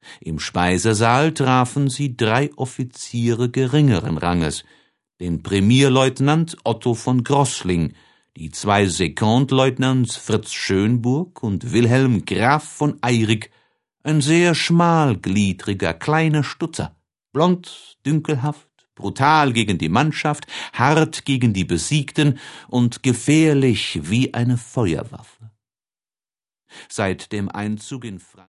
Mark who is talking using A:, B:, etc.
A: Im Speisesaal trafen sie 3 Offiziere geringeren Ranges, den Premierleutnant Otto von Großling, die 2 Sekondleutnants Fritz Schönburg und Wilhelm Graf von Eyrick, ein sehr schmalgliedriger kleiner Stutzer, blond, dünkelhaft, brutal gegen die Mannschaft, hart gegen die Besiegten und gefährlich wie eine Feuerwaffe. Seit dem Einzug in